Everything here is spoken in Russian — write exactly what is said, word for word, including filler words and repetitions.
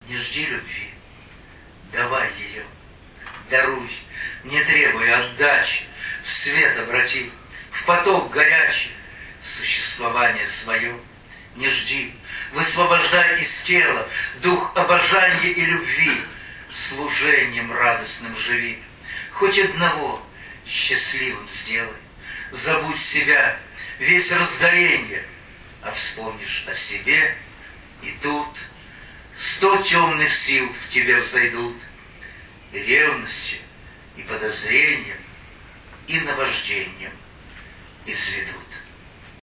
Не жди любви, давай ее, даруй, не требуя отдачи, в свет обрати, в поток горячий существование свое. Не жди, высвобождай из тела дух обожания и любви, служением радостным живи. Хоть одного счастливым сделай, забудь себя, весь раздаренье, а вспомнишь о себе, и тут сто темных сил в тебе взойдут, и ревностью, и подозрением, и наваждением изведут.